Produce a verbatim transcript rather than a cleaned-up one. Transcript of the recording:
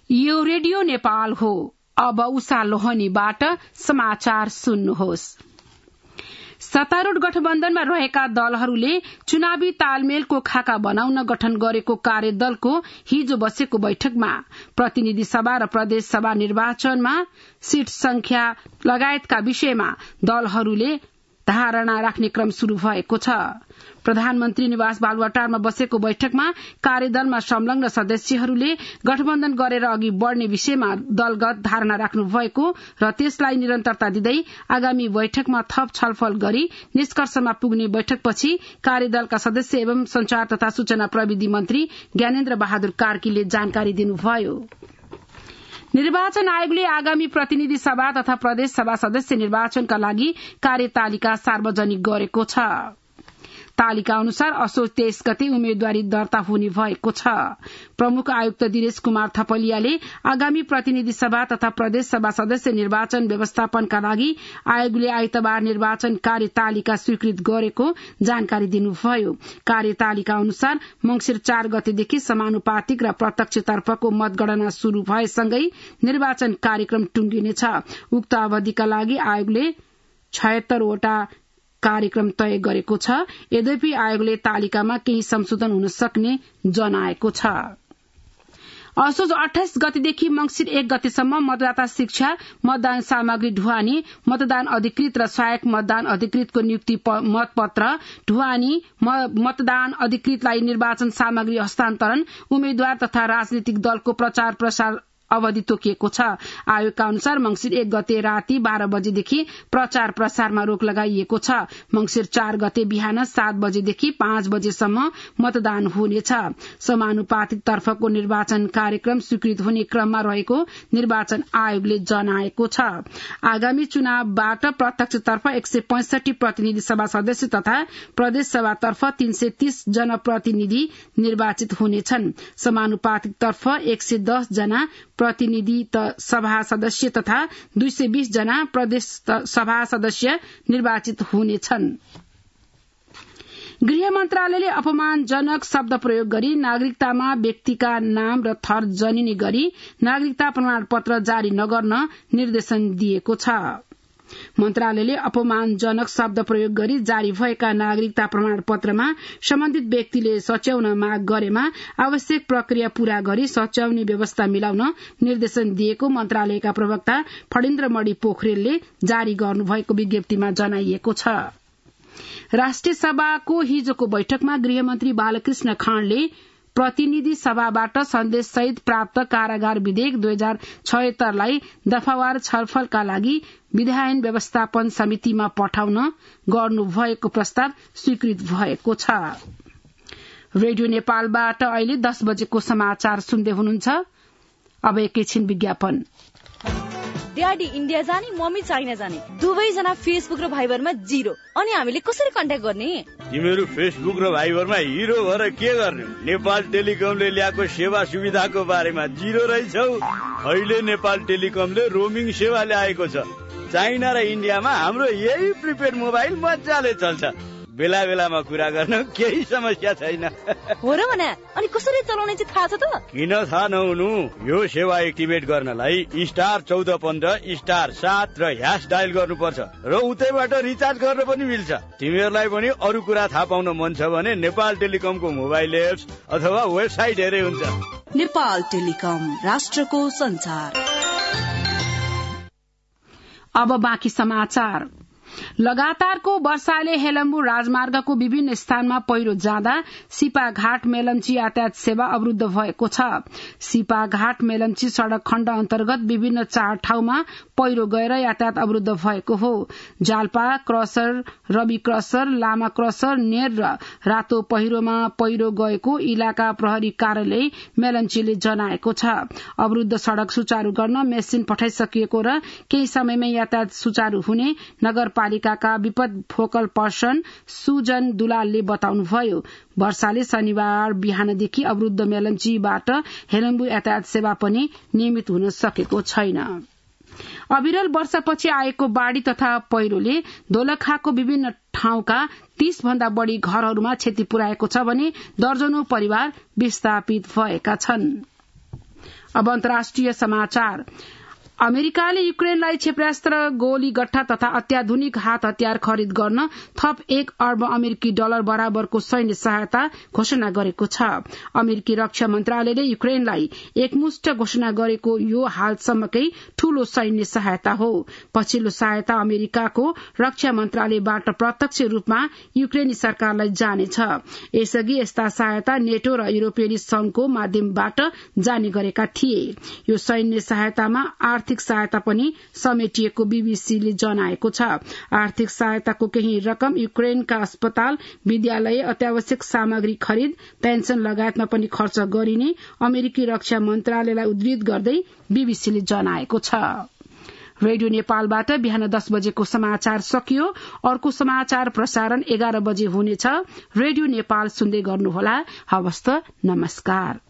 यो रेडियो नेपाल हो। अब उषा लोहनीबाट समाचार सुन्नुहोस्। सत्तारूढ़ गठबन्धनमा रहेका दलहरूले चुनावी तालमेलको खाका बनाउन गठन गरेको कार्यदलको हिजो बसेको बैठकमा प्रतिनिधि सभा र प्रदेश सभा निर्वाचनमा सीट संख्या लगायतका विषयमा दलहरूले धारणा राख्ने क्रम शुरू भएको छ। प्रधानमन्त्री निवास बालुवाटारमा बसेको बैठकमा कार्यदलमा संलग्न सदस्यहरूले गठबन्धन गरेर अघि बढ़ने विषयमा दलगत धारणा राख्नु भएको र त्यसलाई निरन्तरता दिँदै आगामी बैठकमा थप छलफल गरी निष्कर्षमा पुग्ने बैठकपछि कार्यदलका सदस्य एवं संचार तथा सूचना प्रविधि मन्त्री ज्ञानेन्द्र बहादुर कार्कीले जानकारी दिनुभयो। निर्वाचन आयोगले आगामी प्रतिनिधि सभा तथा प्रदेश सभा सदस्य निर्वाचनका लागि कार्यतालिका सार्वजनिक गरेको छ। तालिका अनुसार असोज तेइस गते उम्मेद्वारी दर्ता हुने भएको छ। प्रमुख आयुक्त दिनेश कुमार थपलियाले आगामी प्रतिनिधि सभा तथा प्रदेश सभा सदस्य निर्वाचन व्यवस्थापनका लागि आयोगले आइतबार निर्वाचन कार्यतालिका स्वीकृत गरेको जानकारी दिनुभयो। कार्यतालिका अनुसार मंगिर चार गतेदेखि समानुपातिक र प्रत्यक्षतर्फको मतगणना शुरू भएसँगै निर्वाचन कार्यक्रम टुंगिनेछ। उक्त अवधिका लागि आयोगले छयत्तरवटा कार्यक्रम तय गरेको छ। यद्यपि आयोगले तालिकामा केही संशोधन हुन सक्ने जनाएको छ। असोज अठाइस गतेदेखि मंगिर एक गतेसम्म मतदाता शिक्षा, मतदान सामग्री ढुवानी, मतदान अधिकृत र सहायक मतदान अधिकृतको नियुक्ति मतपत्र ढुवानी, मतदान अधिकृतलाई निर्वाचन सामग्री हस्तान्तरण, उम्मेद्वार तथा राजनीतिक दलको प्रचार प्रसार अवधि तोकिएको छ। आयोगका अनुसार मंगिर एक गते राति बाह्र बजेदेखि प्रचार प्रसारमा रोक लगाइएको छ। मंगिर चार गते बिहान सात बजेदेखि पाँच बजेसम्म मतदान हुनेछ। समानुपातिक तर्फको निर्वाचन कार्यक्रम स्वीकृत हुने क्रममा रहेको निर्वाचन आयोगले जनाएको छ। आगामी चुनावबाट प्रत्यक्षतर्फ एक सय पैंसठी प्रतिनिधि सभा सदस्य तथा प्रदेश सभातर्फ तीन सय तीस जनप्रतिनिधि निर्वाचित हुनेछन्। समानुपातिक तर्फ एक सय दस जना प्रतिनिधि सभा सदस्य तथा दुई सय बीस जना प्रदेश सभा सदस्य निर्वाचित हुनेछन्। गृह मन्त्रालयले अपमानजनक शब्द प्रयोग गरी नागरिकतामा व्यक्तिका नाम र थर जनिने गरी नागरिकता प्रमाणपत्र जारी नगर्न निर्देशन दिएको छ। मन्त्रालयले अपमानजनक शब्द प्रयोग गरी जारी भएका नागरिकता प्रमाणपत्रमा सम्बन्धित व्यक्तिले सच्याउन माग गरेमा आवश्यक प्रक्रिया पूरा गरी सच्याउने व्यवस्था मिलाउन निर्देशन दिएको मन्त्रालयका प्रवक्ता फणीन्द्र मणि पोखरेलले जारी गर्नुभएको विज्ञप्तिमा जनाइएको छ। राष्ट्रिय सभाको हिजोको बैठकमा गृहमन्त्री बालकृष्ण खाँडले प्रतिनिधि सभाबाट सन्देश सहित प्राप्त कारागार विधेयक दुई हजार छयत्तरलाई दफावार छलफलका लागि विधायन व्यवस्थापन समितिमा पठाउन गर्नुभएको प्रस्ताव स्वीकृत भएको छ। रेडियो नेपालबाट अहिले दस बजेको समाचार सुन्दै हुनुहुन्छ। अब एकैछिन विज्ञापन। ड्याडी इन्डिया जाने, मम्मी चाइना जाने, दुवैजना फेसबुक र भाइबरमा जिरो। अनि हामीले कसरी कन्ट्याक्ट गर्ने? तिमीहरू फेसबुक र भाइबरमा हिरो भएर के गर्ने? नेपाल टेलिकमले ल्याएको सेवा सुविधाको बारेमा जिरो रहेछौ। अहिले नेपाल टेलिकमले रोमिङ सेवा ल्याएको छ। चाइना र इन्डियामा हाम्रो यही प्रिपेड मोबाइल मजाले चल्छ। बेला बेलामा कुरा गर्न केही समस्या छैन। हो र भने अनि कसरी चलाउने चाहिँ थाहा छ त? किन थाहा नहुनु? यो सेवा एक्टिभेट गर्नलाई स्टार चौध पन्ध्र स्टार सात र ह्यास डायल गर्नुपर्छ र उतैबाट रिचार्ज गर्न पनि मिल्छ। तिमीहरूलाई पनि अरू कुरा थाहा पाउन मन छ भने नेपाल टेलिकमको मोबाइल एप्स अथवा वेबसाइट हेरे हुन्छ। नेपाल टेलिकम, राष्ट्रको संचार। अब बाँकी समाचार। लगातारको वर्षाले हेलम्बु राजमार्गको विभिन्न स्थानमा पहिरो जाँदा सिपाघाट मेलम्ची यातायात सेवा अवरुद्ध भएको छ। सिपाघाट मेलम्ची सड़क खण्ड अन्तर्गत विभिन्न चार ठाउँमा पहिरो गएर यातायात अवरुद्ध भएको हो। Jalpa crusher, Ravi crusher, Lama crusher, नेर र रातो पहिरोमा पहिरो गएको इलाका प्रहरी कार्यालय मेलम्चीले जनाएको छ। अवरुद्ध सड़क सुचारू गर्न मेसिन पठाइसकिएको र केही समयमै यातायात सुचारू हुने नगरपालिकाका विपद फोकल पर्सन सुजन दुलालले बताउनुभयो। वर्षाले शनिबार बिहानदेखि अवरुद्ध मेलम्चीबाट हेलम्बु यातायात सेवा पनि नियमित हुन सकेको छैन। अविरल वर्षापछि आएको बाढ़ी तथा पहिरोले दोलखाको विभिन्न ठाउँका तीस भन्दा बढ़ी घरहरूमा क्षति पुर्याएको छ भने दर्जनौं परिवार विस्थापित भएका छन्। अब अन्तर्राष्ट्रिय समाचार। अमेरिकाले युक्रेनलाई क्षेपणास्त्र, गोली गट्ठा तथा अत्याधुनिक हात हतियार खरिद गर्न थप एक अर्ब अमेरिकी डलर बराबरको सैन्य सहायता घोषणा गरेको छ। अमेरिकी रक्षा मन्त्रालयले युक्रेनलाई एकमुष्ट घोषणा गरेको यो हालसम्मकै ठूलो सैन्य सहायता हो। पछिल्लो सहायता अमेरिकाको रक्षा मन्त्रालयबाट प्रत्यक्ष रूपमा युक्रेनी सरकारलाई जानेछ। यसअघि यस्ता सहायता नेटो र युरोपियन संघको माध्यमबाट जाने गरेका थिए। यो सैन्य सहायतामा आर्थिक सहायता पनि समेटिएको बीबीसीले जनाएको छ। आर्थिक सहायताको केही रकम युक्रेनका अस्पताल, विद्यालय, अत्यावश्यक सामग्री खरिद, पेन्सन लगायतमा पनि खर्च गरिने अमेरिकी रक्षा मन्त्रालयलाई उद्धृत गर्दै बीबीसीले जनाएको छ। रेडियो नेपालबाट बिहान दस बजेको समाचार सकियो। अर्को समाचार प्रसारण एघार बजे हुनेछ। रेडियो नेपाल सुन्दै गर्नुहोला। हवस् त, नमस्कार।